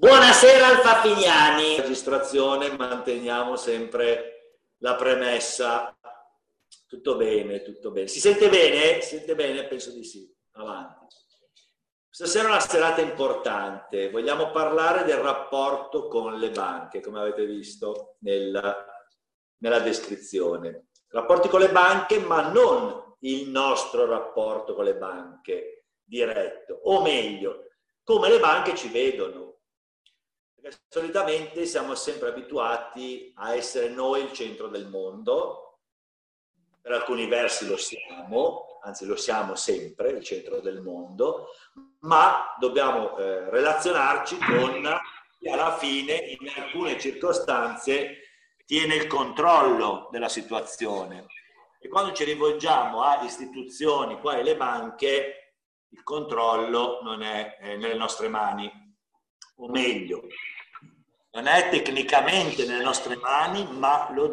Buonasera Alfafignani. Registrazione, manteniamo sempre la premessa. Tutto bene, tutto bene. Si sente bene? Si sente bene? Penso di sì. Avanti. Stasera è una serata importante. Vogliamo parlare del rapporto con le banche, come avete visto nella descrizione. Rapporti con le banche, ma non il nostro rapporto con le banche diretto, o meglio, come le banche ci vedono. Perché solitamente siamo sempre abituati a essere noi il centro del mondo, per alcuni versi lo siamo, anzi lo siamo sempre il centro del mondo, ma dobbiamo relazionarci con chi alla fine in alcune circostanze tiene il controllo della situazione. E quando ci rivolgiamo a istituzioni quali le banche, il controllo non è nelle nostre mani, o meglio, non è tecnicamente nelle nostre mani, ma lo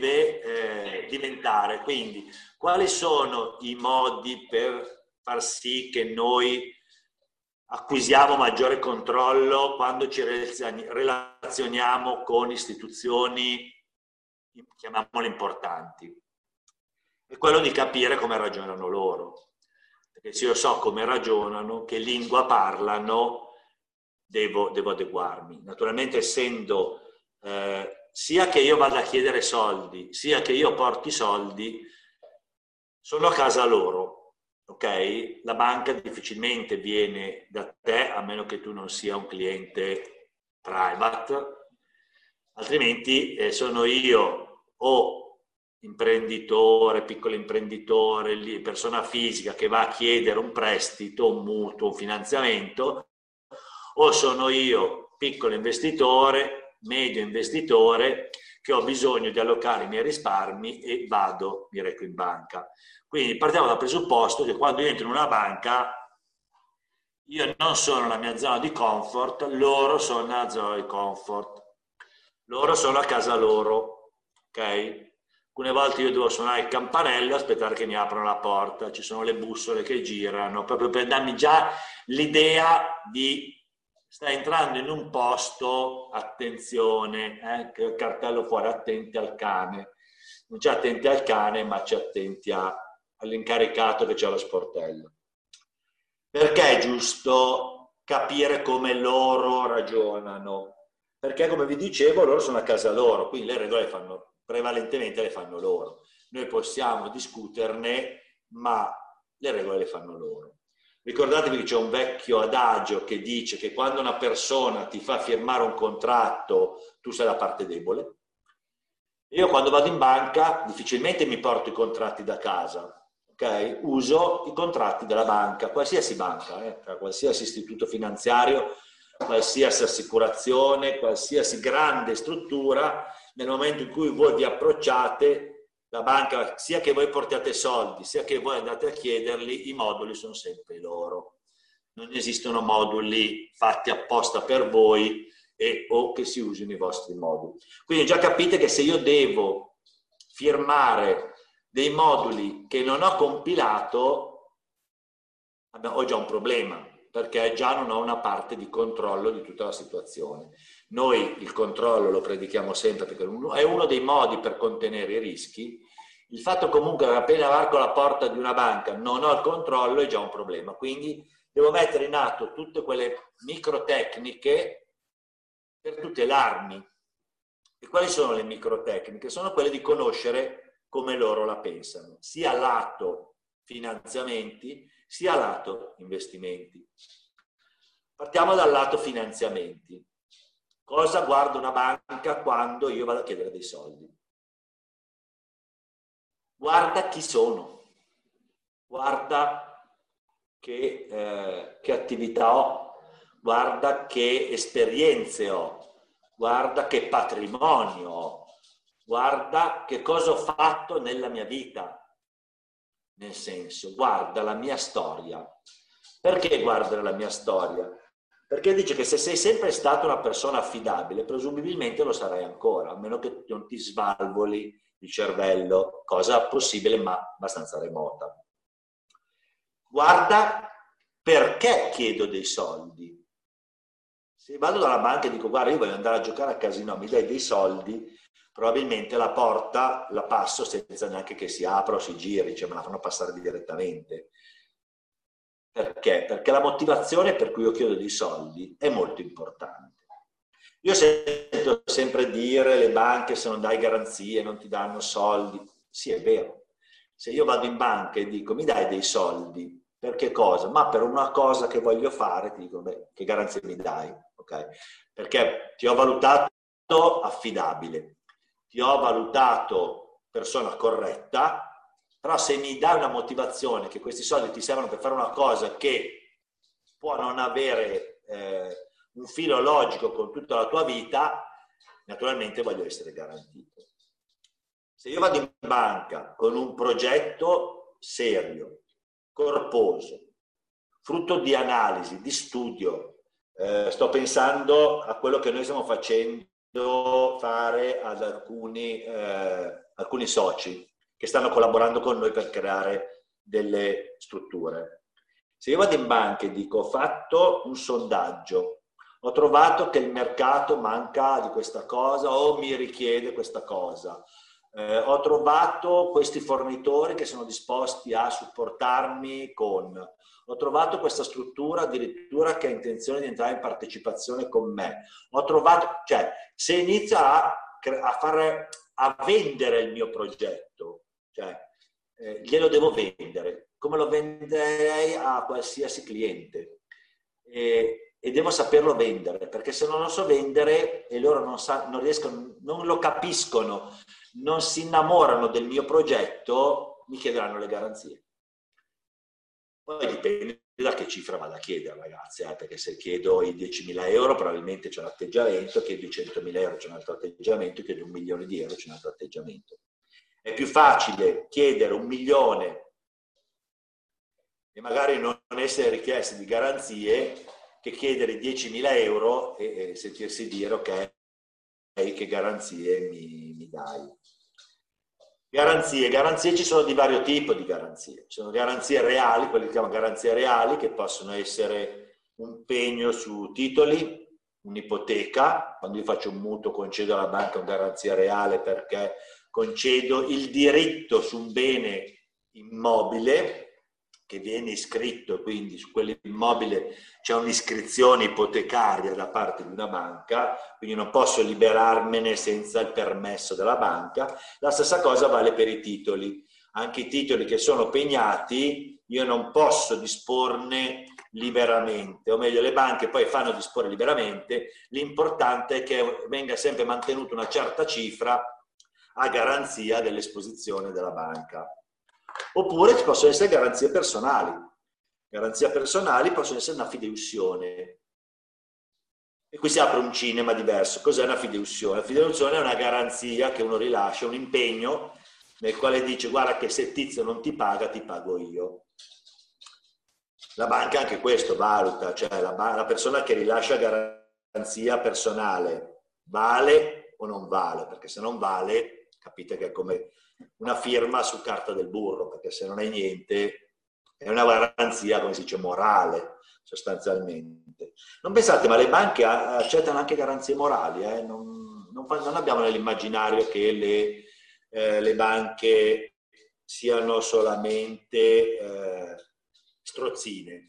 deve diventare. Quindi, quali sono i modi per far sì che noi acquisiamo maggiore controllo quando ci relazioniamo con istituzioni, chiamiamole importanti? È quello di capire come ragionano loro. Perché se io so come ragionano, che lingua parlano, devo adeguarmi. Naturalmente, essendo sia che io vada a chiedere soldi, sia che io porti soldi, sono a casa loro, ok? La banca difficilmente viene da te, a meno che tu non sia un cliente private, altrimenti sono io o imprenditore, piccolo imprenditore, persona fisica che va a chiedere un prestito, un mutuo, un finanziamento, o sono io piccolo investitore, medio investitore, che ho bisogno di allocare i miei risparmi e mi reco in banca. Quindi partiamo dal presupposto che quando io entro in una banca, io non sono nella mia zona di comfort, loro sono nella zona di comfort. Loro sono a casa loro, ok? Alcune volte io devo suonare il campanello e aspettare che mi aprano la porta, ci sono le bussole che girano, proprio per darmi già l'idea di stai entrando in un posto, attenzione, che cartello fuori, attenti al cane. Non c'è attenti al cane, ma c'è attenti all'incaricato che c'è allo sportello. Perché è giusto capire come loro ragionano? Perché, come vi dicevo, loro sono a casa loro, quindi le regole prevalentemente le fanno loro. Noi possiamo discuterne, ma le regole le fanno loro. Ricordatevi che c'è un vecchio adagio che dice che quando una persona ti fa firmare un contratto, tu sei la parte debole. Io quando vado in banca difficilmente mi porto i contratti da casa, ok? Uso i contratti della banca, qualsiasi banca, qualsiasi istituto finanziario, qualsiasi assicurazione, qualsiasi grande struttura. Nel momento in cui voi vi approcciate, la banca, sia che voi portiate soldi, sia che voi andate a chiederli, i moduli sono sempre loro. Non esistono moduli fatti apposta per voi o che si usino i vostri moduli. Quindi già capite che se io devo firmare dei moduli che non ho compilato, ho già un problema, perché già non ho una parte di controllo di tutta la situazione. Noi il controllo lo predichiamo sempre perché è uno dei modi per contenere i rischi. Il fatto comunque che appena varco la porta di una banca non ho il controllo è già un problema, quindi devo mettere in atto tutte quelle microtecniche per tutelarmi. E quali sono le microtecniche? Sono quelle di conoscere come loro la pensano, sia lato finanziamenti, sia lato investimenti. Partiamo dal lato finanziamenti. Cosa guarda una banca quando io vado a chiedere dei soldi? Guarda chi sono, guarda che attività ho, guarda che esperienze ho, guarda che patrimonio ho, guarda che cosa ho fatto nella mia vita. Nel senso, guarda la mia storia. Perché guarda la mia storia? Perché dice che se sei sempre stata una persona affidabile, presumibilmente lo sarai ancora, a meno che non ti svalvoli il cervello, cosa possibile ma abbastanza remota. Guarda perché chiedo dei soldi. Se vado dalla banca e dico guarda io voglio andare a giocare a casino, mi dai dei soldi, probabilmente la porta la passo senza neanche che si apra o si giri, cioè me la fanno passare direttamente. Perché? Perché la motivazione per cui io chiedo dei soldi è molto importante. Io sento sempre dire le banche se non dai garanzie non ti danno soldi. Sì, è vero. Se io vado in banca e dico mi dai dei soldi, per che cosa? Ma per una cosa che voglio fare, ti dico, beh, che garanzie mi dai? Okay? Perché ti ho valutato affidabile, ti ho valutato persona corretta, però se mi dai una motivazione che questi soldi ti servono per fare una cosa che può non avere un filo logico con tutta la tua vita, naturalmente voglio essere garantito. Se io vado in banca con un progetto serio, corposo, frutto di analisi, di studio, sto pensando a quello che noi stiamo facendo fare ad alcuni soci che stanno collaborando con noi per creare delle strutture. Se io vado in banca e dico ho fatto un sondaggio, ho trovato che il mercato manca di questa cosa o mi richiede questa cosa, ho trovato questi fornitori che sono disposti a supportarmi ho trovato questa struttura addirittura che ha intenzione di entrare in partecipazione con me, ho trovato, cioè se inizio a vendere il mio progetto, cioè glielo devo vendere, come lo venderei a qualsiasi cliente. E devo saperlo vendere, perché se non lo so vendere e loro non riescono, non lo capiscono, non si innamorano del mio progetto, mi chiederanno le garanzie. Poi dipende da che cifra vado a chiedere, ragazzi, perché se chiedo i 10.000 euro probabilmente c'è un atteggiamento, chiedo i 100.000 euro c'è un altro atteggiamento, chiedo 1 milione di euro c'è un altro atteggiamento. È più facile chiedere 1 milione e magari non essere richiesti di garanzie che chiedere 10.000 euro e sentirsi dire ok, che garanzie mi dai. Garanzie ci sono di vario tipo di garanzie. Ci sono garanzie reali, quelle che si chiamano garanzie reali, che possono essere un pegno su titoli, un'ipoteca. Quando io faccio un mutuo concedo alla banca una garanzia reale perché concedo il diritto su un bene immobile che viene iscritto, quindi su quell'immobile c'è un'iscrizione ipotecaria da parte di una banca, quindi non posso liberarmene senza il permesso della banca. La stessa cosa vale per i titoli. Anche i titoli che sono pegnati io non posso disporne liberamente, o meglio le banche poi fanno disporre liberamente, l'importante è che venga sempre mantenuta una certa cifra a garanzia dell'esposizione della banca. Oppure ci possono essere garanzie personali. Garanzie personali possono essere una fideiussione. E qui si apre un cinema diverso. Cos'è una fideiussione? La fideiussione è una garanzia che uno rilascia, un impegno nel quale dice guarda che se Tizio non ti paga ti pago io. La banca anche questo valuta, cioè la persona che rilascia garanzia personale vale o non vale, perché se non vale capite che è come una firma su carta del burro, perché se non hai niente è una garanzia, come si dice, morale sostanzialmente. Non pensate, ma le banche accettano anche garanzie morali, non abbiamo nell'immaginario che le banche siano solamente strozzine.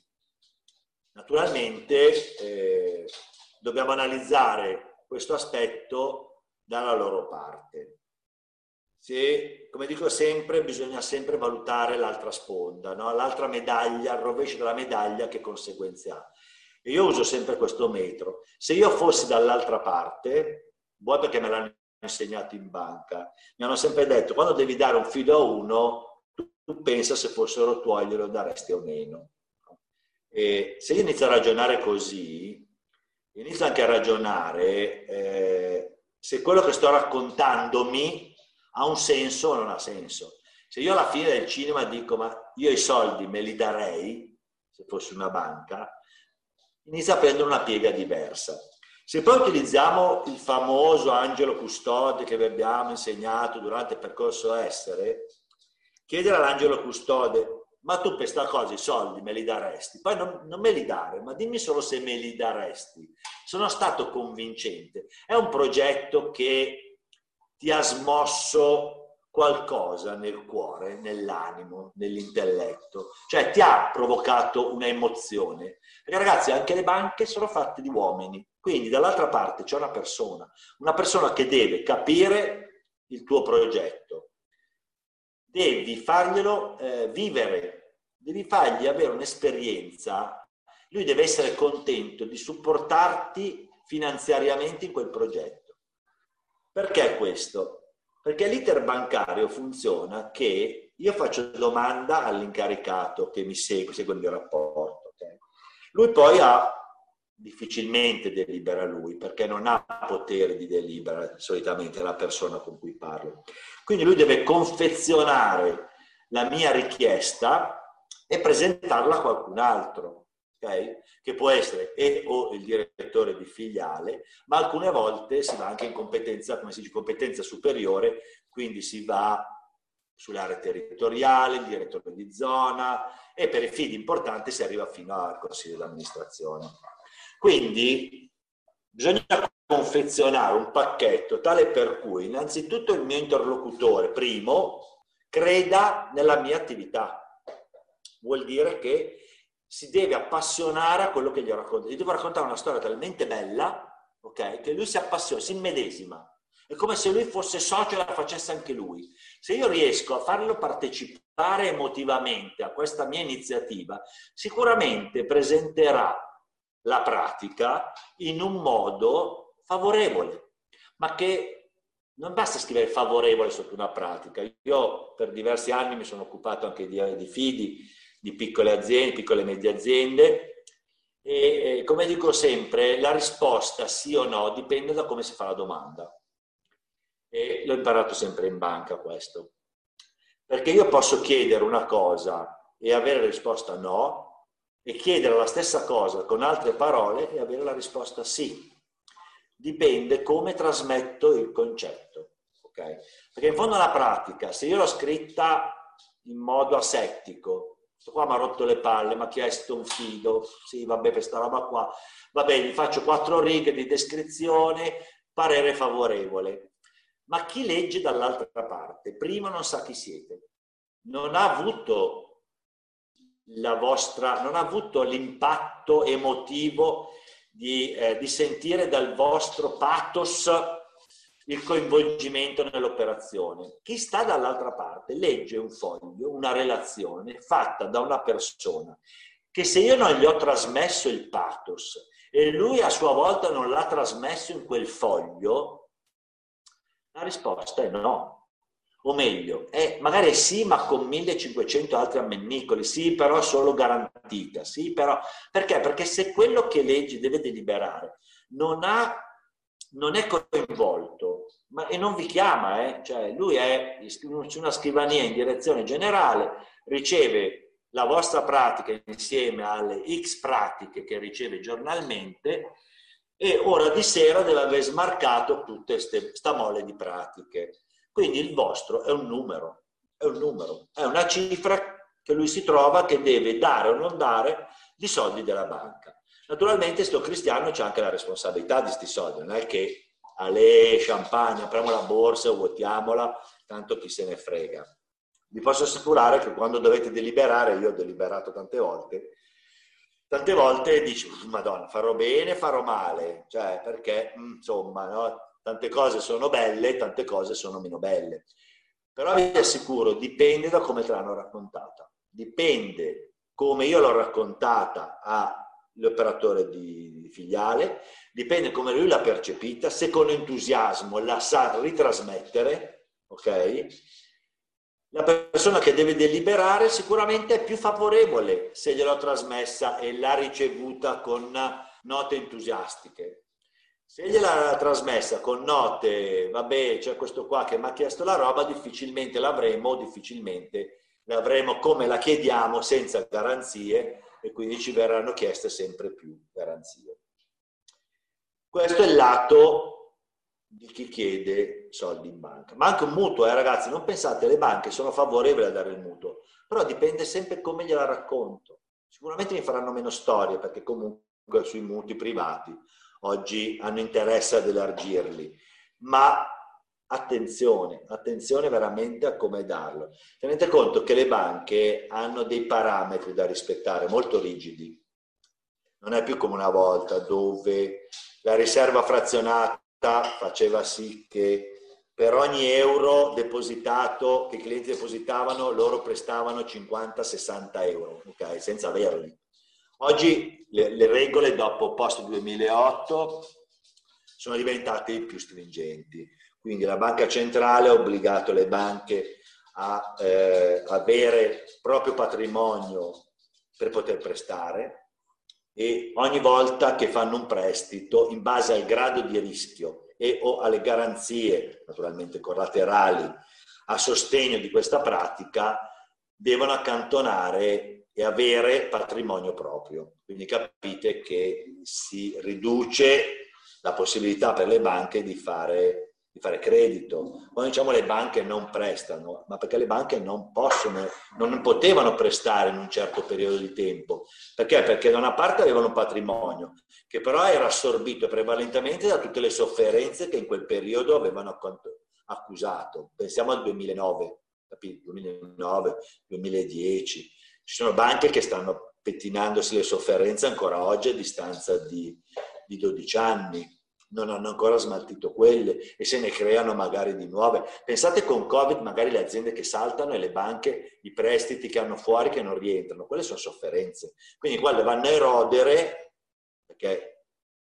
Naturalmente dobbiamo analizzare questo aspetto dalla loro parte. Come dico sempre, bisogna sempre valutare l'altra sponda, no? L'altra medaglia, il rovescio della medaglia che conseguenze ha. E io uso sempre questo metro. Se io fossi dall'altra parte, vuoi perché me l'hanno insegnato in banca, mi hanno sempre detto, quando devi dare un fido a uno, tu pensa se fossero tuoi glielo daresti o meno. E se io inizio a ragionare così, inizio anche a ragionare se quello che sto raccontandomi ha un senso o non ha senso. Se io alla fine del cinema dico ma io i soldi me li darei, se fossi una banca, inizia a prendere una piega diversa. Se poi utilizziamo il famoso angelo custode che vi abbiamo insegnato durante il percorso essere, chiedere all'angelo custode ma tu per questa cosa i soldi me li daresti? Poi non me li dare, ma dimmi solo se me li daresti. Sono stato convincente. È un progetto che ti ha smosso qualcosa nel cuore, nell'animo, nell'intelletto, cioè ti ha provocato una emozione. Perché ragazzi, anche le banche sono fatte di uomini, quindi dall'altra parte c'è una persona che deve capire il tuo progetto, devi farglielo vivere, devi fargli avere un'esperienza, lui deve essere contento di supportarti finanziariamente in quel progetto. Perché questo? Perché l'iter bancario funziona che io faccio domanda all'incaricato che mi segue il mio rapporto. Okay? Lui poi difficilmente delibera lui, perché non ha potere di delibera solitamente la persona con cui parlo. Quindi lui deve confezionare la mia richiesta e presentarla a qualcun altro, okay? Che può essere o il direttore di filiale, ma alcune volte si va anche in competenza, come si dice, competenza superiore, quindi si va sull'area territoriale, il direttore di zona, e per i fidi importanti si arriva fino al consiglio di amministrazione. Quindi bisogna confezionare un pacchetto tale per cui innanzitutto il mio interlocutore, primo, creda nella mia attività. Vuol dire che si deve appassionare a quello che gli racconto. Gli devo raccontare una storia talmente bella, okay, che lui si appassiona, si immedesima. È come se lui fosse socio e la facesse anche lui. Se io riesco a farlo partecipare emotivamente a questa mia iniziativa, sicuramente presenterà la pratica in un modo favorevole, ma che non basta scrivere favorevole sotto una pratica. Io per diversi anni mi sono occupato anche di fidi, di piccole aziende, piccole e medie aziende, e come dico sempre, la risposta sì o no dipende da come si fa la domanda. E l'ho imparato sempre in banca questo. Perché io posso chiedere una cosa e avere la risposta no, e chiedere la stessa cosa con altre parole e avere la risposta sì. Dipende come trasmetto il concetto. Okay? Perché in fondo la pratica, se io l'ho scritta in modo asettico, questo qua mi ha rotto le palle, mi ha chiesto un fido, sì vabbè questa roba qua, vabbè gli faccio 4 righe di descrizione, parere favorevole. Ma chi legge dall'altra parte, prima non sa chi siete, non ha avuto non ha avuto l'impatto emotivo di sentire dal vostro pathos il coinvolgimento nell'operazione. Chi sta dall'altra parte legge un foglio, una relazione fatta da una persona che se io non gli ho trasmesso il pathos e lui a sua volta non l'ha trasmesso in quel foglio, la risposta è no. O meglio, magari sì, ma con 1500 altri ammennicoli, sì, però solo garantita, sì, però... Perché? Perché se quello che leggi deve deliberare non è coinvolto, e non vi chiama, cioè lui è su una scrivania in direzione generale, riceve la vostra pratica insieme alle X pratiche che riceve giornalmente e ora di sera deve aver smarcato tutte sta mole di pratiche. Quindi il vostro è un numero, è una cifra che lui si trova che deve dare o non dare di soldi della banca. Naturalmente sto cristiano c'è anche la responsabilità di sti soldi, non è che alle champagne, apriamo la borsa, vuotiamola, tanto chi se ne frega. Vi posso assicurare che quando dovete deliberare, io ho deliberato tante volte dici, Madonna, farò bene, farò male, cioè perché insomma, no? Tante cose sono belle, tante cose sono meno belle. Però vi assicuro, dipende da come te l'hanno raccontata. Dipende come io l'ho raccontata all'operatore di filiale, dipende come lui l'ha percepita, se con entusiasmo la sa ritrasmettere, ok? La persona che deve deliberare sicuramente è più favorevole se gliel'ho trasmessa e l'ha ricevuta con note entusiastiche. Se gliela trasmessa con note, vabbè, c'è questo qua che mi ha chiesto la roba, difficilmente l'avremo, difficilmente l'avremo come la chiediamo, senza garanzie, e quindi ci verranno chieste sempre più garanzie. Questo è il lato di chi chiede soldi in banca. Ma anche un mutuo, ragazzi, non pensate, le banche sono favorevoli a dare il mutuo, però dipende sempre come gliela racconto. Sicuramente mi faranno meno storie, perché comunque sui mutui privati oggi hanno interesse ad elargirli, ma attenzione veramente a come darlo. Tenete conto che le banche hanno dei parametri da rispettare molto rigidi. Non è più come una volta dove la riserva frazionata faceva sì che per ogni euro depositato che i clienti depositavano loro prestavano 50-60 euro, okay? Senza averli. Oggi le regole dopo post 2008 sono diventate più stringenti, quindi la banca centrale ha obbligato le banche a avere proprio patrimonio per poter prestare, e ogni volta che fanno un prestito, in base al grado di rischio e o alle garanzie naturalmente collaterali a sostegno di questa pratica, devono accantonare e avere patrimonio proprio. Quindi capite che si riduce la possibilità per le banche di fare credito. Quando diciamo le banche non prestano, ma perché le banche non potevano prestare in un certo periodo di tempo. Perché? Perché da una parte avevano un patrimonio che però era assorbito prevalentemente da tutte le sofferenze che in quel periodo avevano accusato. Pensiamo al 2009, capito? 2009, 2010. Ci sono banche che stanno pettinandosi le sofferenze ancora oggi a distanza di 12 anni. Non hanno ancora smaltito quelle e se ne creano magari di nuove. Pensate con Covid magari le aziende che saltano e le banche, i prestiti che hanno fuori che non rientrano, quelle sono sofferenze. Quindi qua le vanno a erodere, perché è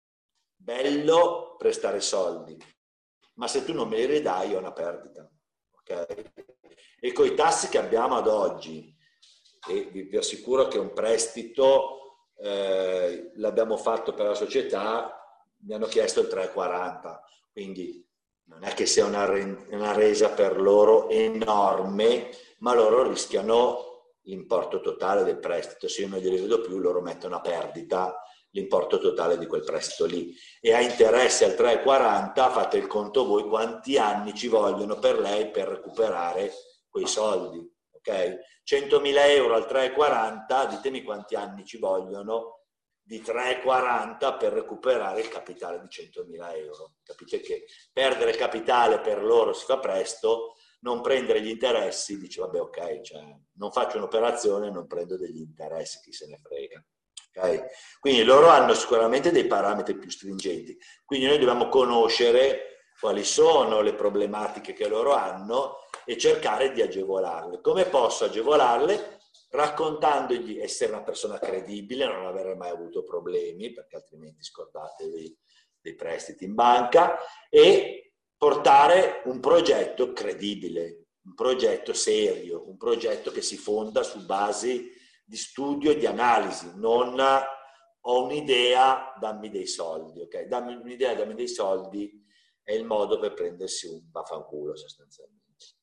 bello prestare soldi, ma se tu non me li ridai è una perdita. Okay? E con i tassi che abbiamo ad oggi, e vi assicuro che un prestito l'abbiamo fatto per la società, mi hanno chiesto il 3,40, quindi non è che sia una resa per loro enorme, ma loro rischiano l'importo totale del prestito. Se io non glieli vedo più, loro mettono a perdita l'importo totale di quel prestito lì. E a interesse al 3,40 fate il conto voi quanti anni ci vogliono per lei per recuperare quei soldi. Ok? 100.000 euro al 3,40, ditemi quanti anni ci vogliono di 3,40 per recuperare il capitale di 100.000 euro. Capite che perdere capitale per loro si fa presto, non prendere gli interessi, dice vabbè ok, cioè, non faccio un'operazione, non prendo degli interessi, chi se ne frega. Okay? Quindi loro hanno sicuramente dei parametri più stringenti, quindi noi dobbiamo conoscere quali sono le problematiche che loro hanno e cercare di agevolarle. Come posso agevolarle? Raccontandogli, essere una persona credibile, non avere mai avuto problemi, perché altrimenti scordatevi dei prestiti in banca, e portare un progetto credibile, un progetto serio, un progetto che si fonda su basi di studio e di analisi, non ho un'idea, dammi dei soldi, ok? Dammi un'idea, dammi dei soldi è il modo per prendersi un vaffanculo sostanzialmente.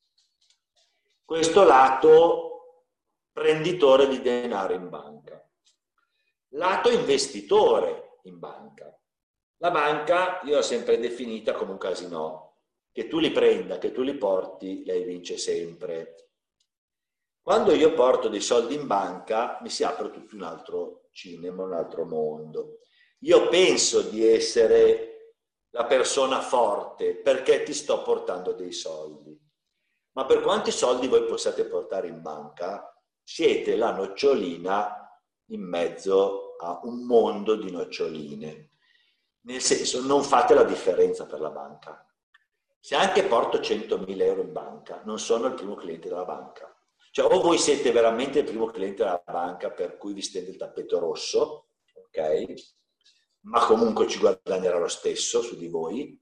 Questo lato prenditore di denaro in banca. Lato investitore in banca. La banca io l'ho sempre definita come un casinò, che tu li prenda, che tu li porti, lei vince sempre. Quando io porto dei soldi in banca mi si apre tutto un altro cinema, un altro mondo. Io penso di essere la persona forte perché ti sto portando dei soldi. Ma per quanti soldi voi possiate portare in banca, siete la nocciolina in mezzo a un mondo di noccioline. Nel senso, non fate la differenza per la banca. Se anche porto 100.000 euro in banca, non sono il primo cliente della banca. Cioè, o voi siete veramente il primo cliente della banca per cui vi stende il tappeto rosso, ok? Ma comunque ci guadagnerà lo stesso su di voi,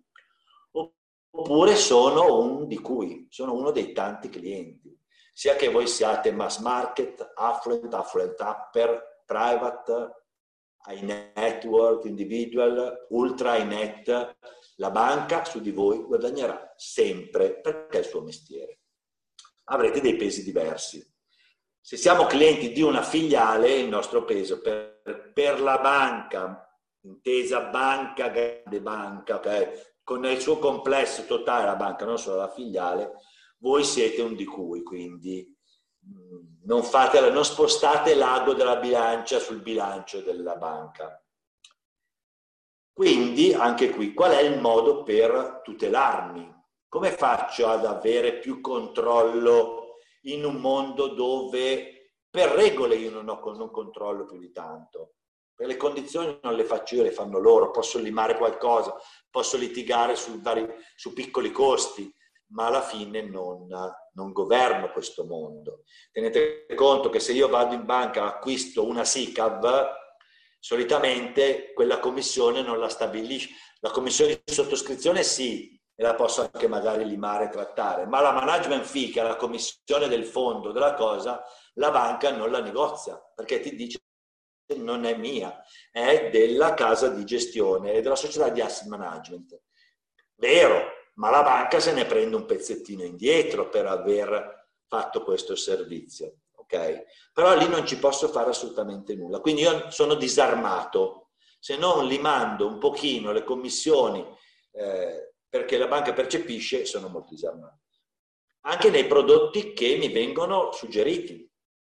oppure sono uno dei tanti clienti, sia che voi siate mass market, affluent upper, private, high network, individual, ultra high net, la banca su di voi guadagnerà sempre perché è il suo mestiere. Avrete dei pesi diversi. Se siamo clienti di una filiale, il nostro peso per la banca, intesa banca, grande banca, okay? Con il suo complesso totale la banca, non solo la filiale, voi siete un di cui, quindi non spostate l'ago della bilancia sul bilancio della banca. Quindi, anche qui, qual è il modo per tutelarmi? Come faccio ad avere più controllo in un mondo dove per regole io non controllo più di tanto? Per le condizioni non le faccio io, le fanno loro. Posso limare qualcosa, posso litigare su piccoli costi, ma alla fine non governo questo mondo. Tenete conto che se io vado in banca e acquisto una SICAV, solitamente quella commissione non la stabilisce. La commissione di sottoscrizione sì, e la posso anche magari limare e trattare, ma la management fee, che è la commissione del fondo della cosa, la banca non la negozia, perché ti dice non è mia, è della casa di gestione e della società di asset management. Vero, ma la banca se ne prende un pezzettino indietro per aver fatto questo servizio, ok? Però lì non ci posso fare assolutamente nulla, quindi io sono disarmato, se non limando un pochino le commissioni perché la banca percepisce, sono molto disarmato. Anche nei prodotti che mi vengono suggeriti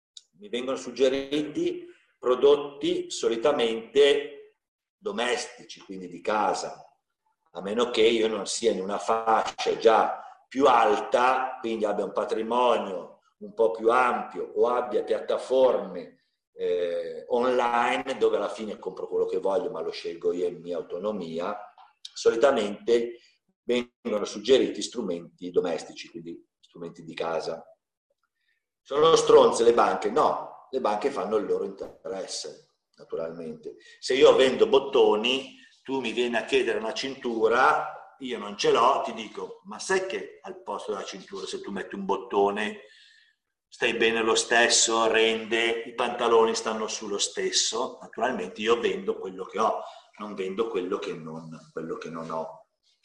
prodotti solitamente domestici, quindi di casa, a meno che io non sia in una fascia già più alta, quindi abbia un patrimonio un po' più ampio o abbia piattaforme online dove alla fine compro quello che voglio ma lo scelgo io in mia autonomia. Solitamente vengono suggeriti strumenti domestici, quindi strumenti di casa. Sono stronze le banche? No, le banche fanno il loro interesse, naturalmente. Se io vendo bottoni, tu mi vieni a chiedere una cintura, io non ce l'ho, ti dico, ma sai che al posto della cintura, se tu metti un bottone, stai bene lo stesso, rende, i pantaloni stanno sullo stesso? Naturalmente io vendo quello che ho, non vendo quello che non ho.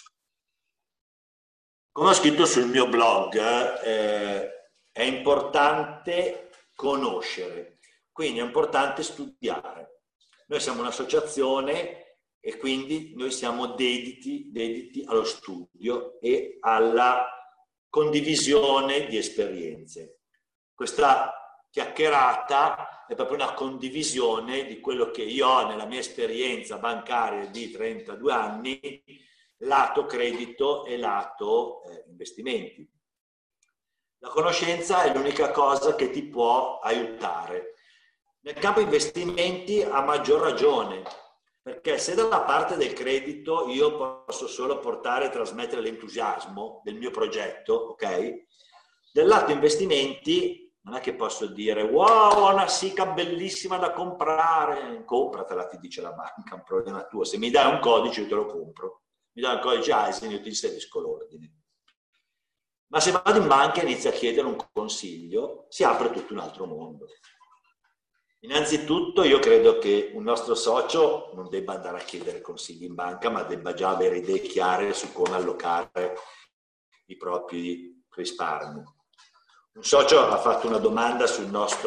Come ho scritto sul mio blog, è importante conoscere, quindi è importante studiare. Noi siamo un'associazione e quindi noi siamo dediti allo studio e alla condivisione di esperienze. Questa chiacchierata è proprio una condivisione di quello che io ho nella mia esperienza bancaria di 32 anni, lato credito e lato investimenti. La conoscenza è l'unica cosa che ti può aiutare. Nel campo investimenti a maggior ragione, perché se dalla parte del credito io posso solo portare e trasmettere l'entusiasmo del mio progetto, ok? Del lato investimenti non è che posso dire wow, ho una SICA bellissima da comprare, compratela, ti dice la banca, è un problema tuo. Se mi dai un codice io te lo compro. Mi dà il codice ISIN, io ti inserisco l'ordine. Ma se vado in banca e inizio a chiedere un consiglio, si apre tutto un altro mondo. Innanzitutto io credo che un nostro socio non debba andare a chiedere consigli in banca, ma debba già avere idee chiare su come allocare i propri risparmi. Un socio ha fatto una domanda sul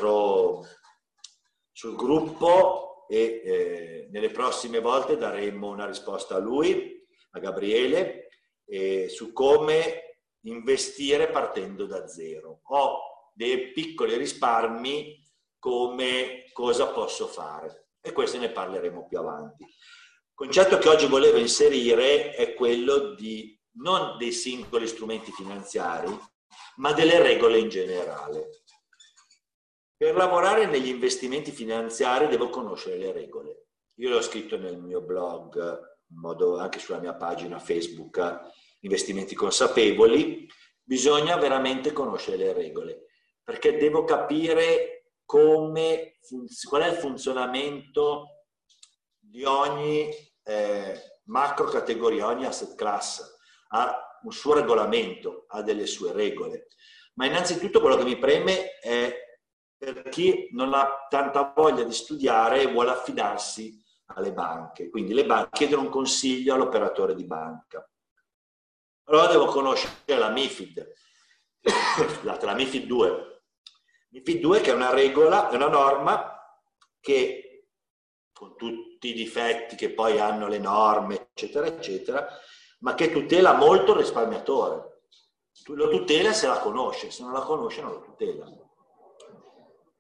gruppo e nelle prossime volte daremo una risposta a lui, a Gabriele, su come investire partendo da zero. Ho dei piccoli risparmi, come cosa posso fare? E questo ne parleremo più avanti. Il concetto che oggi volevo inserire è quello di non dei singoli strumenti finanziari, ma delle regole in generale. Per lavorare negli investimenti finanziari devo conoscere le regole. Io l'ho scritto nel mio blog, in modo anche sulla mia pagina Facebook, Investimenti Consapevoli. Bisogna veramente conoscere le regole, perché devo capire qual è il funzionamento di ogni macro categoria, ogni asset class ha un suo regolamento, ha delle sue regole. Ma innanzitutto quello che mi preme è per chi non ha tanta voglia di studiare e vuole affidarsi alle banche. Quindi le banche chiedono un consiglio all'operatore di banca. Allora devo conoscere la MiFID, scusate, la MiFID 2. MiFID 2 che è una regola, è una norma che, con tutti i difetti che poi hanno le norme, eccetera, eccetera, ma che tutela molto il risparmiatore. Lo tutela se la conosce, se non la conosce non lo tutela.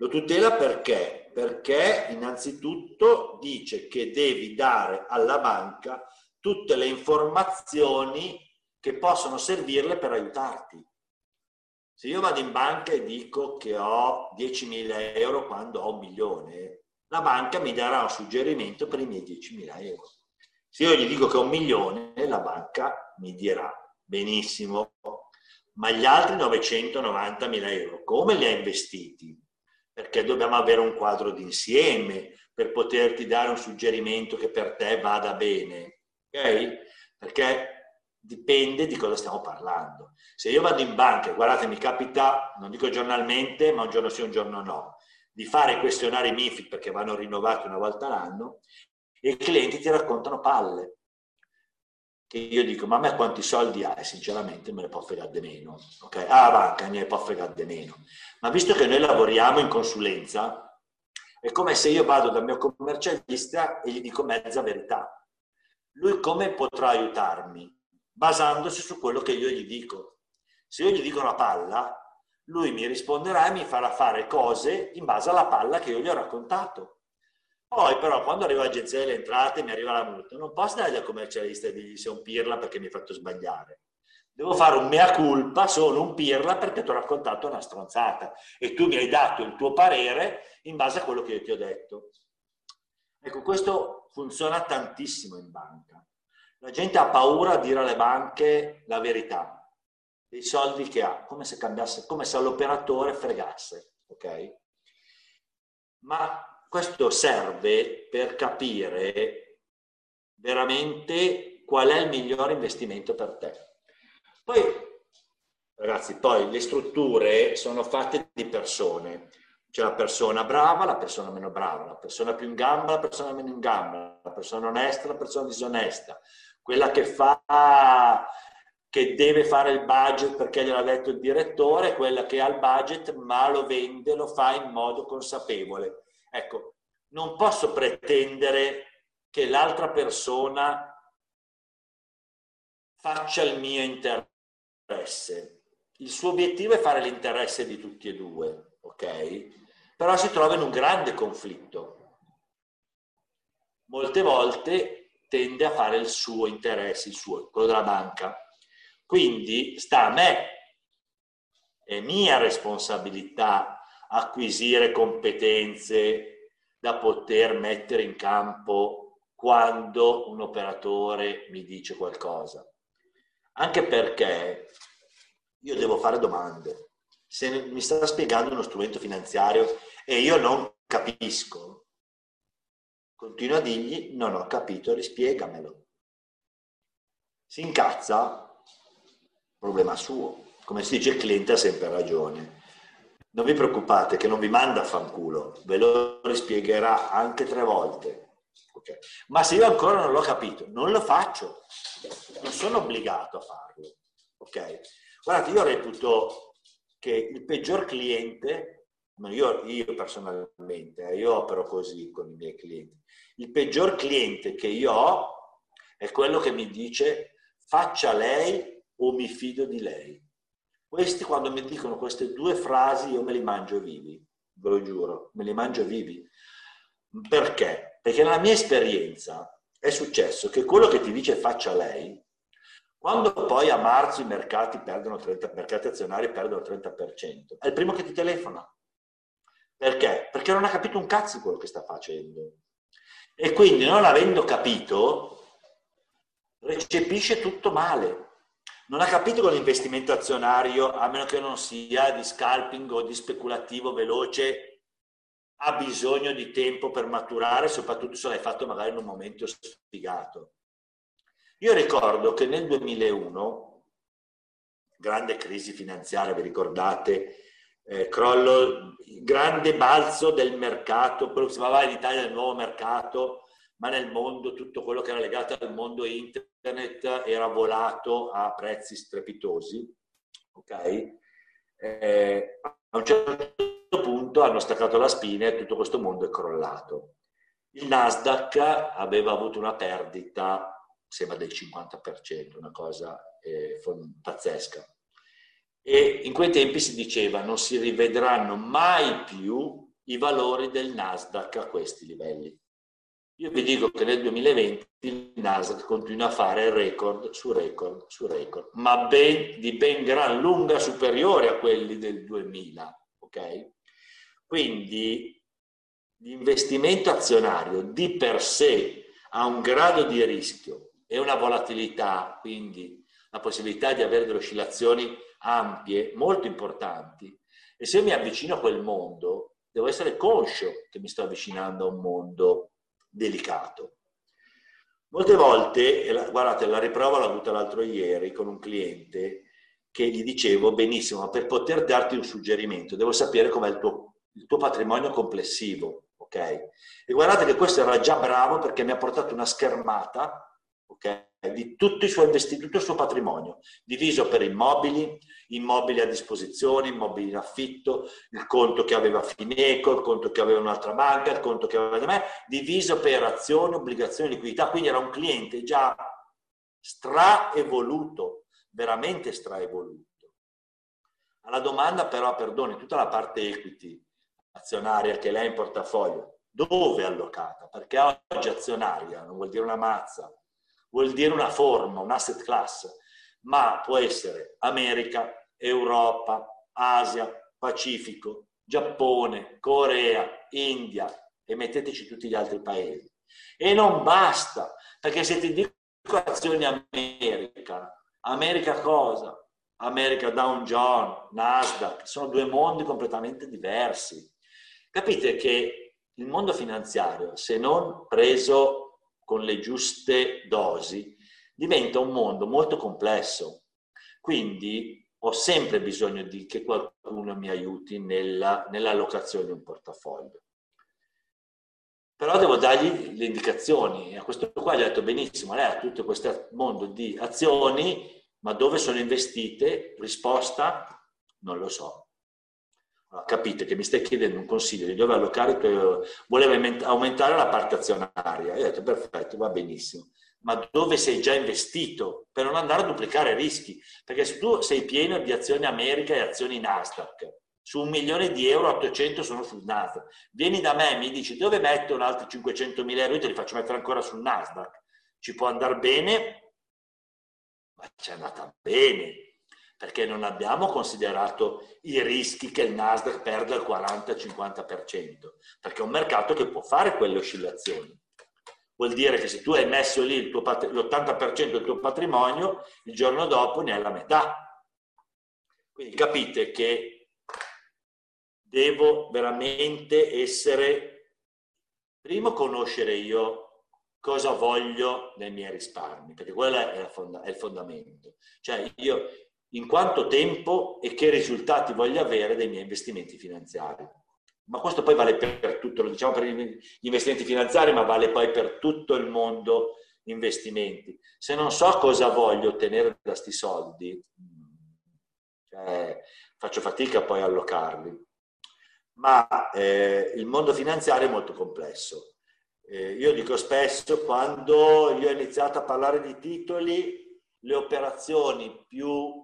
Lo tutela perché? Perché innanzitutto dice che devi dare alla banca tutte le informazioni che possono servirle per aiutarti. Se io vado in banca e dico che ho 10.000 euro quando ho 1.000.000, la banca mi darà un suggerimento per i miei 10.000 euro. Se io gli dico che ho 1.000.000, la banca mi dirà benissimo, ma gli altri 990.000 euro come li hai investiti? Perché dobbiamo avere un quadro d'insieme per poterti dare un suggerimento che per te vada bene, ok? Perché dipende di cosa stiamo parlando. Se io vado in banca, guardate, mi capita, non dico giornalmente, ma un giorno sì, un giorno no, di fare i questionari MiFID perché vanno rinnovati una volta l'anno e i clienti ti raccontano palle. Che io dico, ma a me quanti soldi hai? Sinceramente me ne può fregare di meno. Okay? Ah, la banca me ne può fregare di meno. Ma visto che noi lavoriamo in consulenza, è come se io vado dal mio commercialista e gli dico mezza verità. Lui come potrà aiutarmi? Basandosi su quello che io gli dico. Se io gli dico una palla, lui mi risponderà e mi farà fare cose in base alla palla che io gli ho raccontato. Poi però quando arriva l'agenzia delle entrate mi arriva la multa, non posso andare dal commercialista e dirgli sei un pirla perché mi hai fatto sbagliare. Devo fare un mea culpa, sono un pirla perché ti ho raccontato una stronzata e tu mi hai dato il tuo parere in base a quello che io ti ho detto. Ecco, questo funziona tantissimo in banca. La gente ha paura a dire alle banche la verità dei soldi che ha, come se cambiasse, come se l'operatore fregasse, ok? Ma questo serve per capire veramente qual è il migliore investimento per te. Poi, ragazzi, poi le strutture sono fatte di persone. C'è la persona brava, la persona meno brava, la persona più in gamba, la persona meno in gamba, la persona onesta, la persona disonesta, quella che deve fare il budget perché gliel'ha detto il direttore, quella che ha il budget ma lo vende, lo fa in modo consapevole. Ecco, non posso pretendere che l'altra persona faccia il mio interesse. Il suo obiettivo è fare l'interesse di tutti e due, ok? Però si trova in un grande conflitto. Molte volte tende a fare il suo interesse, quello della banca. Quindi sta a me, è mia responsabilità acquisire competenze da poter mettere in campo quando un operatore mi dice qualcosa. Anche perché io devo fare domande. Se mi sta spiegando uno strumento finanziario e io non capisco, continuo a dirgli non ho capito, rispiegamelo. Si incazza, problema suo. Come si dice, il cliente ha sempre ragione. Non vi preoccupate che non vi manda a fanculo, ve lo rispiegherà anche 3 volte. Okay. Ma se io ancora non l'ho capito, non lo faccio, non sono obbligato a farlo. Okay. Guardate, io reputo che il peggior cliente, io personalmente, io opero così con i miei clienti, il peggior cliente che io ho è quello che mi dice faccia lei o mi fido di lei. Questi, quando mi dicono queste 2 frasi, io me li mangio vivi, ve lo giuro, me li mangio vivi. Perché? Perché nella mia esperienza è successo che quello che ti dice faccia lei, quando poi a marzo i mercati mercati azionari perdono il 30%, è il primo che ti telefona. Perché? Perché non ha capito un cazzo di quello che sta facendo. E quindi, non avendo capito, recepisce tutto male. Non ha capito che l'investimento azionario, a meno che non sia di scalping o di speculativo veloce, ha bisogno di tempo per maturare, soprattutto se l'hai fatto magari in un momento sfigato. Io ricordo che nel 2001, grande crisi finanziaria, vi ricordate, crollo, grande balzo del mercato, quello che si chiamava in Italia il nuovo mercato, ma nel mondo tutto quello che era legato al mondo internet era volato a prezzi strepitosi, ok? A un certo punto hanno staccato la spina e tutto questo mondo è crollato. Il Nasdaq aveva avuto una perdita, sembra del 50%, una cosa pazzesca. E in quei tempi si diceva non si rivedranno mai più i valori del Nasdaq a questi livelli. Io vi dico che nel 2020 il Nasdaq continua a fare record su record su record, ma di ben gran lunga superiori a quelli del 2000, ok? Quindi l'investimento azionario di per sé ha un grado di rischio e una volatilità, quindi la possibilità di avere delle oscillazioni ampie, molto importanti. E se io mi avvicino a quel mondo, devo essere conscio che mi sto avvicinando a un mondo delicato. Molte volte, guardate, la riprova l'ho avuta l'altro ieri con un cliente che gli dicevo, benissimo, ma per poter darti un suggerimento devo sapere com'è il tuo patrimonio complessivo, ok? E guardate che questo era già bravo perché mi ha portato una schermata, ok? Di tutto il suo investito, tutto il suo patrimonio, diviso per immobili, immobili a disposizione, immobili in affitto, il conto che aveva Fineco, il conto che aveva un'altra banca, il conto che aveva da me, diviso per azioni, obbligazioni, liquidità. Quindi era un cliente già straevoluto, veramente straevoluto. Alla domanda però, perdoni, tutta la parte equity azionaria che lei ha in portafoglio, dove è allocata? Perché oggi azionaria non vuol dire una mazza, vuol dire una forma, un asset class, ma può essere America, Europa, Asia, Pacifico, Giappone, Corea, India e metteteci tutti gli altri paesi. E non basta, perché se ti dico azioni America, America cosa? America Dow Jones, Nasdaq, sono due mondi completamente diversi. Capite che il mondo finanziario, se non preso con le giuste dosi, diventa un mondo molto complesso. Quindi ho sempre bisogno di che qualcuno mi aiuti nell'allocazione di un portafoglio. Però devo dargli le indicazioni. E a questo qua gli ho detto, benissimo, lei ha tutto questo mondo di azioni, ma dove sono investite? Risposta? Non lo so. Allora, capite che mi stai chiedendo un consiglio di dove allocare, voleva aumentare la parte azionaria. Io ho detto, perfetto, va benissimo. Ma dove sei già investito? Per non andare a duplicare rischi. Perché se tu sei pieno di azioni America e azioni Nasdaq, su 1 milione di euro, 800 sono sul Nasdaq. Vieni da me e mi dici dove metto un altro 500.000 euro, io te li faccio mettere ancora sul Nasdaq. Ci può andare bene, ma ci è andata bene, perché non abbiamo considerato i rischi che il Nasdaq perde al 40-50%, perché è un mercato che può fare quelle oscillazioni. Vuol dire che se tu hai messo lì l'80% del tuo patrimonio, il giorno dopo ne hai la metà. Quindi capite che devo veramente primo conoscere io cosa voglio nei miei risparmi, perché quello è il fondamento. Cioè io in quanto tempo e che risultati voglio avere dai miei investimenti finanziari. Ma questo poi vale per tutto, lo diciamo per gli investimenti finanziari, ma vale poi per tutto il mondo investimenti. Se non so cosa voglio ottenere da sti soldi, faccio fatica poi a allocarli. Ma il mondo finanziario è molto complesso. Io dico spesso, quando io ho iniziato a parlare di titoli, le operazioni più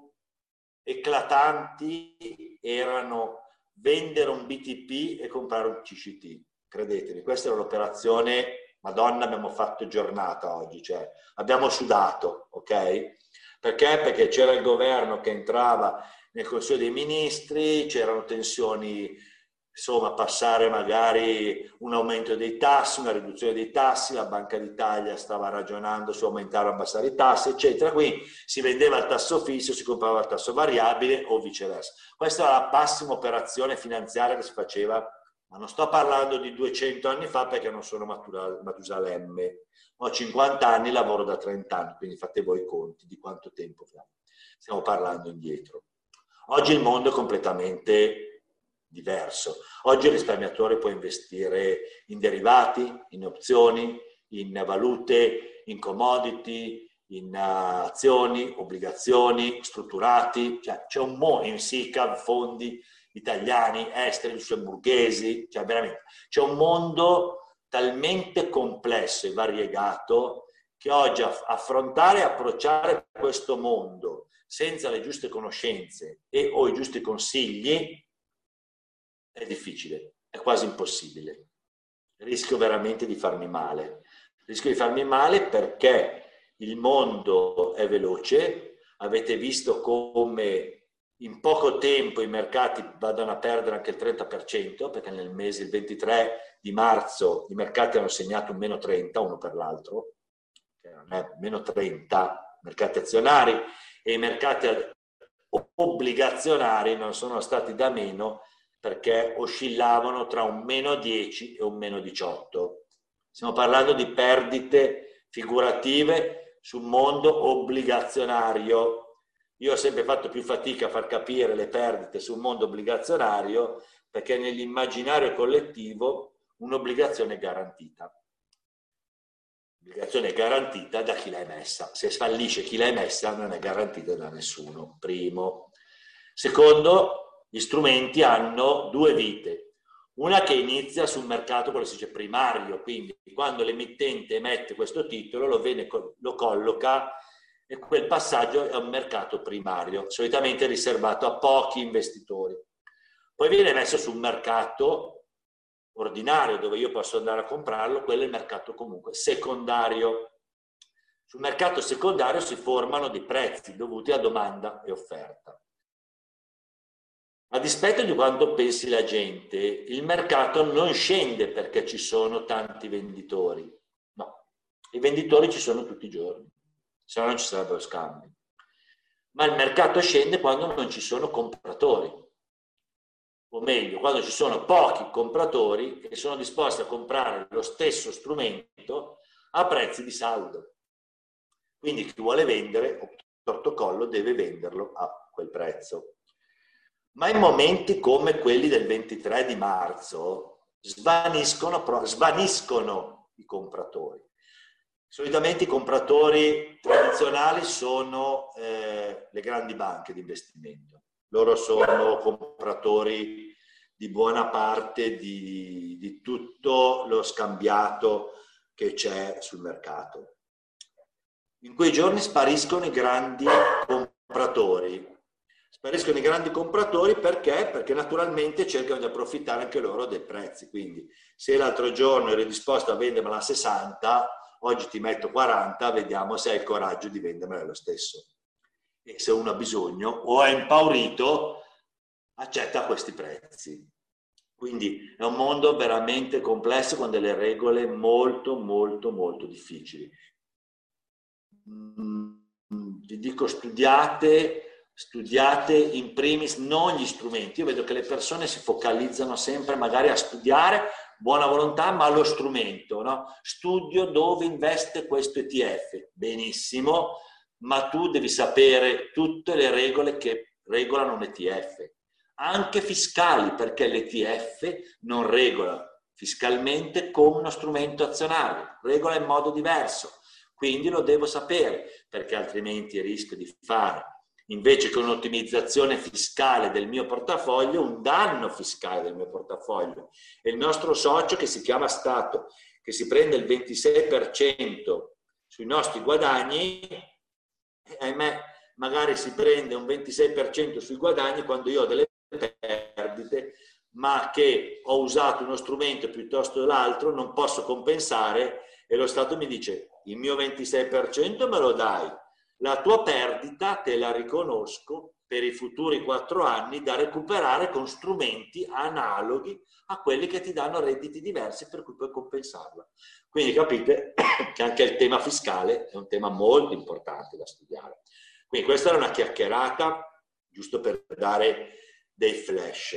eclatanti erano vendere un BTP e comprare un CCT. Credetemi, questa era l'operazione, Madonna, abbiamo fatto giornata oggi, cioè abbiamo sudato, ok? Perché? Perché c'era il governo che entrava nel Consiglio dei Ministri, c'erano tensioni, insomma, passare magari un aumento dei tassi, una riduzione dei tassi, la Banca d'Italia stava ragionando su aumentare o abbassare i tassi, eccetera. Quindi si vendeva il tasso fisso, si comprava il tasso variabile o viceversa. Questa era la massima operazione finanziaria che si faceva, ma non sto parlando di 200 anni fa perché non sono Matusalemme. Ho 50 anni, lavoro da 30 anni, quindi fate voi i conti di quanto tempo stiamo parlando indietro. Oggi il mondo è completamente diverso. Oggi il risparmiatore può investire in derivati, in opzioni, in valute, in commodity, in azioni, obbligazioni, strutturati, cioè c'è un mondo, in SICAV, fondi italiani, esteri, lussemburghesi, cioè veramente c'è un mondo talmente complesso e variegato che oggi affrontare e approcciare questo mondo senza le giuste conoscenze o i giusti consigli è difficile. è quasi impossibile. Rischio veramente di farmi male. Rischio di farmi male perché il mondo è veloce. Avete visto come in poco tempo i mercati vadano a perdere anche il 30%, perché nel mese, il 23 di marzo, i mercati hanno segnato un meno 30, uno per l'altro, che non è meno 30, mercati azionari, e i mercati obbligazionari non sono stati da meno perché oscillavano tra un meno 10 e un meno 18. Stiamo parlando di perdite figurative sul mondo obbligazionario. Io ho sempre fatto più fatica a far capire le perdite sul mondo obbligazionario perché nell'immaginario collettivo un'obbligazione è garantita. L'obbligazione è garantita da chi l'ha emessa. Se fallisce chi l'ha emessa non è garantita da nessuno, primo. Secondo, gli strumenti hanno due vite. Una che inizia sul mercato, quello si dice primario, quindi quando l'emittente emette questo titolo lo colloca e quel passaggio è un mercato primario, solitamente riservato a pochi investitori. Poi viene messo su un mercato ordinario dove io posso andare a comprarlo, quello è il mercato comunque secondario. Sul mercato secondario si formano dei prezzi dovuti a domanda e offerta. A dispetto di quanto pensi la gente, il mercato non scende perché ci sono tanti venditori. No, i venditori ci sono tutti i giorni, se no non ci sarebbero scambi. Ma il mercato scende quando non ci sono compratori. O meglio, quando ci sono pochi compratori che sono disposti a comprare lo stesso strumento a prezzi di saldo. Quindi chi vuole vendere, torto collo, deve venderlo a quel prezzo. Ma in momenti come quelli del 23 di marzo svaniscono i compratori. Solitamente i compratori tradizionali sono le grandi banche di investimento. Loro sono compratori di buona parte di tutto lo scambiato che c'è sul mercato. In quei giorni spariscono i grandi compratori. Spariscono i grandi compratori perché? Perché naturalmente cercano di approfittare anche loro dei prezzi. Quindi se l'altro giorno eri disposto a vendermela a 60, oggi ti metto 40, vediamo se hai il coraggio di vendermela lo stesso. E se uno ha bisogno o è impaurito, accetta questi prezzi. Quindi è un mondo veramente complesso con delle regole molto, molto, molto difficili. Vi dico, studiate in primis non gli strumenti. Io vedo che le persone si focalizzano sempre magari a studiare, buona volontà, ma lo strumento, no? Studio dove investe questo ETF. Benissimo, ma tu devi sapere tutte le regole che regolano un ETF, anche fiscali, perché l'ETF non regola fiscalmente come uno strumento azionario, regola in modo diverso. Quindi lo devo sapere, perché altrimenti rischio di fare, invece che un'ottimizzazione fiscale del mio portafoglio, un danno fiscale del mio portafoglio. E il nostro socio, che si chiama Stato, che si prende il 26% sui nostri guadagni, ahimè, magari si prende un 26% sui guadagni quando io ho delle perdite, ma che ho usato uno strumento piuttosto che l'altro, non posso compensare e lo Stato mi dice: il mio 26% me lo dai, la tua perdita te la riconosco per i futuri 4 anni da recuperare con strumenti analoghi a quelli che ti danno redditi diversi per cui puoi compensarla. Quindi capite che anche il tema fiscale è un tema molto importante da studiare. Quindi questa era una chiacchierata, giusto per dare dei flash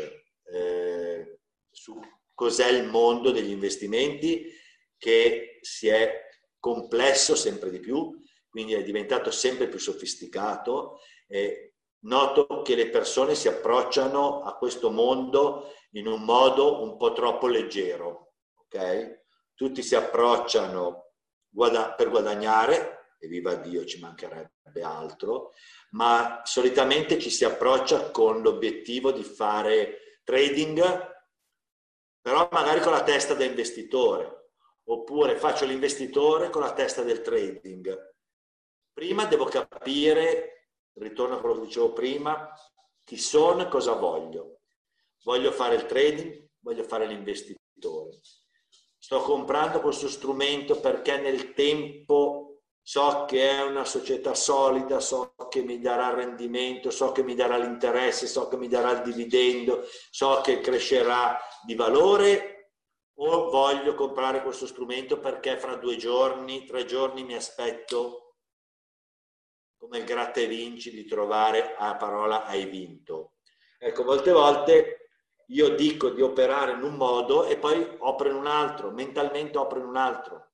su cos'è il mondo degli investimenti, che si è complesso sempre di più, quindi è diventato sempre più sofisticato. Noto che le persone si approcciano a questo mondo in un modo un po' troppo leggero, ok? Tutti si approcciano per guadagnare, e viva Dio, ci mancherebbe altro, ma solitamente ci si approccia con l'obiettivo di fare trading, però magari con la testa da investitore. Oppure faccio l'investitore con la testa del trading. Prima devo capire, ritorno a quello che dicevo prima, chi sono e cosa voglio. Voglio fare il trading, voglio fare l'investitore. Sto comprando questo strumento perché nel tempo so che è una società solida, so che mi darà rendimento, so che mi darà l'interesse, so che mi darà il dividendo, so che crescerà di valore, o voglio comprare questo strumento perché fra 2 giorni, 3 giorni mi aspetto, come il gratta e vinci, di trovare a parola hai vinto. Ecco, molte volte io dico di operare in un modo e poi opero in un altro, mentalmente opero in un altro.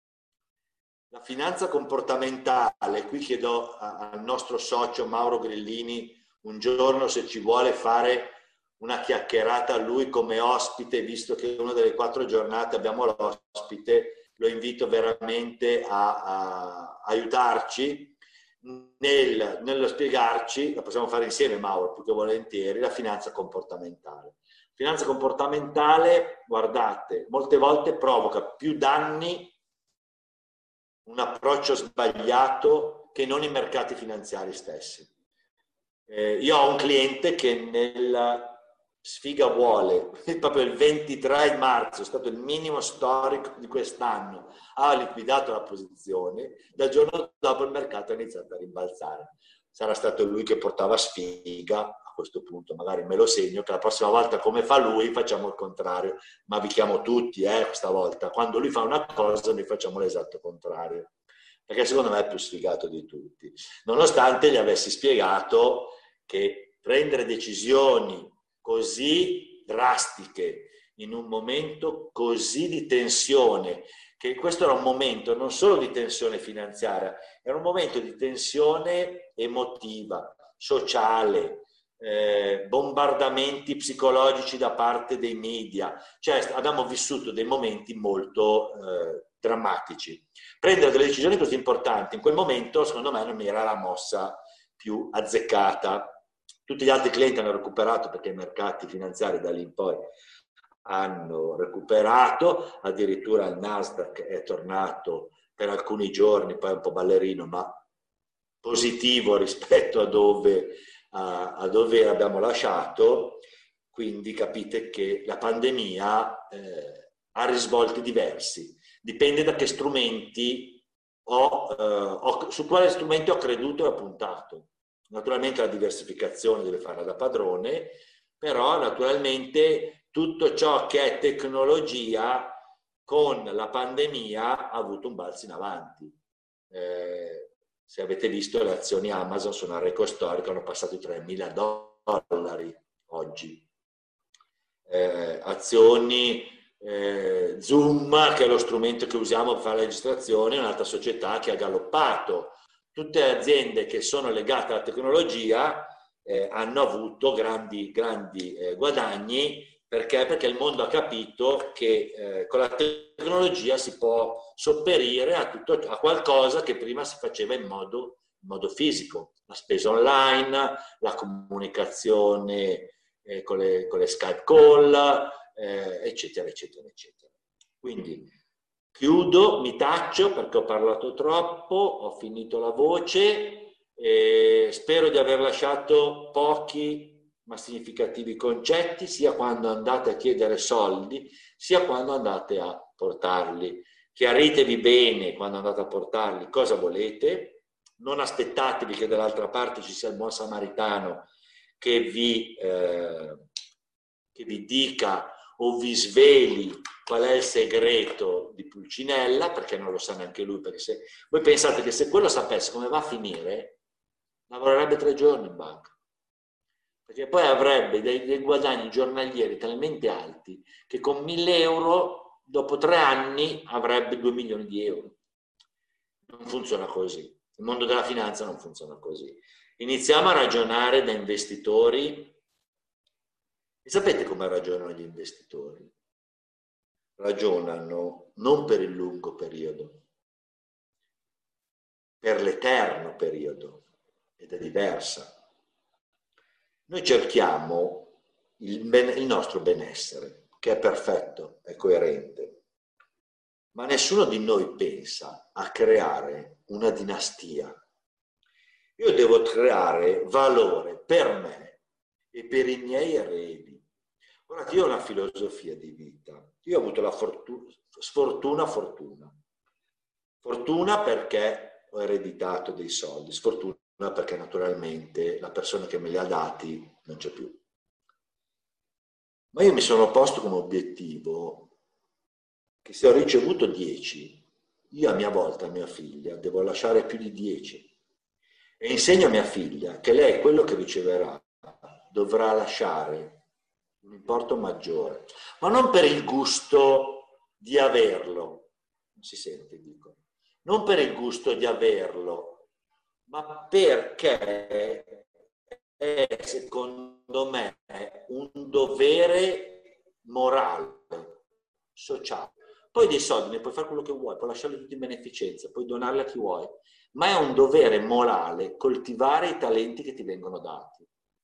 La finanza comportamentale, qui chiedo al nostro socio Mauro Grillini un giorno se ci vuole fare una chiacchierata a lui come ospite, visto che una delle 4 giornate abbiamo l'ospite, lo invito veramente a aiutarci nello spiegarci, la possiamo fare insieme Mauro, più che volentieri, la finanza comportamentale. Finanza comportamentale, guardate, molte volte provoca più danni un approccio sbagliato che non i mercati finanziari stessi. Io ho un cliente che nella sfiga vuole, proprio il 23 marzo, è stato il minimo storico di quest'anno, ha liquidato la posizione, dal giorno dopo il mercato ha iniziato a rimbalzare. Sarà stato lui che portava sfiga, a questo punto magari me lo segno, che la prossima volta come fa lui facciamo il contrario, ma vi chiamo tutti questa volta, quando lui fa una cosa noi facciamo l'esatto contrario, perché secondo me è più sfigato di tutti, nonostante gli avessi spiegato che prendere decisioni così drastiche in un momento così di tensione, che questo era un momento non solo di tensione finanziaria, era un momento di tensione emotiva, sociale, bombardamenti psicologici da parte dei media, cioè abbiamo vissuto dei momenti molto drammatici. Prendere delle decisioni così importanti in quel momento secondo me non mi era la mossa più azzeccata. Tutti gli altri clienti hanno recuperato perché i mercati finanziari da lì in poi hanno recuperato, addirittura il Nasdaq è tornato per alcuni giorni, poi un po' ballerino, ma positivo rispetto a dove abbiamo lasciato, quindi capite che la pandemia ha risvolti diversi, dipende da che strumenti su quale strumenti ho creduto e ho puntato. Naturalmente la diversificazione deve farla da padrone, però naturalmente tutto ciò che è tecnologia con la pandemia ha avuto un balzo in avanti. Se avete visto, le azioni Amazon sono a record storico, hanno passato i $3.000 oggi. Azioni Zoom, che è lo strumento che usiamo per fare la registrazione, è un'altra società che ha galoppato. Tutte le aziende che sono legate alla tecnologia hanno avuto grandi guadagni. Perché? Perché il mondo ha capito che con la tecnologia si può sopperire a qualcosa che prima si faceva in modo fisico. La spesa online, la comunicazione con le Skype call, eccetera, eccetera, eccetera. Quindi chiudo, mi taccio perché ho parlato troppo, ho finito la voce, spero di aver lasciato pochi ma significativi concetti, sia quando andate a chiedere soldi, sia quando andate a portarli. Chiaritevi bene quando andate a portarli cosa volete, non aspettatevi che dall'altra parte ci sia il buon samaritano che vi dica o vi sveli qual è il segreto di Pulcinella, perché non lo sa neanche lui, perché se voi pensate che se quello sapesse come va a finire, lavorerebbe 3 giorni in banca. Perché poi avrebbe dei guadagni giornalieri talmente alti che con 1.000 euro dopo 3 anni avrebbe 2 milioni di euro. Non funziona così. Il mondo della finanza non funziona così. Iniziamo a ragionare da investitori. E sapete come ragionano gli investitori? Ragionano non per il lungo periodo, per l'eterno periodo, ed è diversa. Noi cerchiamo il nostro benessere, che è perfetto, è coerente, ma nessuno di noi pensa a creare una dinastia. Io devo creare valore per me e per i miei eredi. Guarda, io ho una filosofia di vita. Io ho avuto la fortuna. Fortuna perché ho ereditato dei soldi, sfortuna perché naturalmente la persona che me li ha dati non c'è più. Ma io mi sono posto come obiettivo che se ho ricevuto 10, io a mia volta a mia figlia devo lasciare più di 10. E insegno a mia figlia che lei quello che riceverà dovrà lasciare un importo maggiore, ma non per il gusto di averlo, non si sente, dico, non per il gusto di averlo, ma perché è, secondo me, un dovere morale, sociale. Poi dei soldi ne puoi fare quello che vuoi, puoi lasciarli tutti in beneficenza, puoi donarli a chi vuoi, ma è un dovere morale coltivare i talenti che ti vengono dati.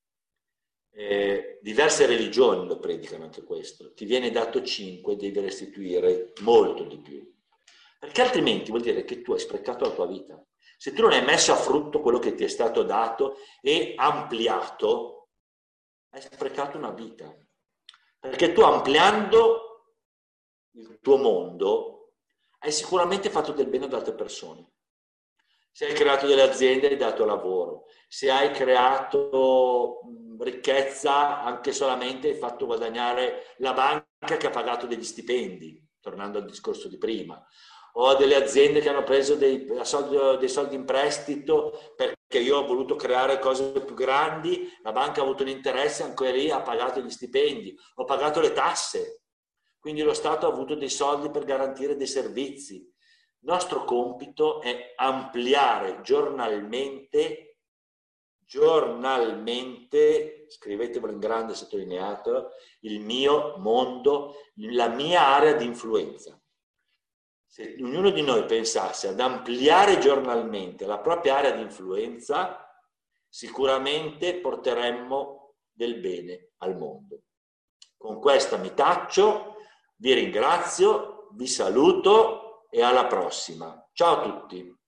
Diverse religioni lo predicano anche questo. Ti viene dato 5, devi restituire molto di più. Perché altrimenti vuol dire che tu hai sprecato la tua vita. Se tu non hai messo a frutto quello che ti è stato dato e ampliato, hai sprecato una vita. Perché tu ampliando il tuo mondo hai sicuramente fatto del bene ad altre persone. Se hai creato delle aziende hai dato lavoro, se hai creato ricchezza anche solamente hai fatto guadagnare la banca che ha pagato degli stipendi, tornando al discorso di prima, o delle aziende che hanno preso dei soldi in prestito perché io ho voluto creare cose più grandi, la banca ha avuto un interesse, anche lì ha pagato gli stipendi, ho pagato le tasse, quindi lo Stato ha avuto dei soldi per garantire dei servizi. Il nostro compito è ampliare giornalmente, scrivetevelo in grande sottolineato, il mio mondo, la mia area di influenza. Se ognuno di noi pensasse ad ampliare giornalmente la propria area di influenza, sicuramente porteremmo del bene al mondo. Con questa mi taccio, vi ringrazio, vi saluto e alla prossima. Ciao a tutti.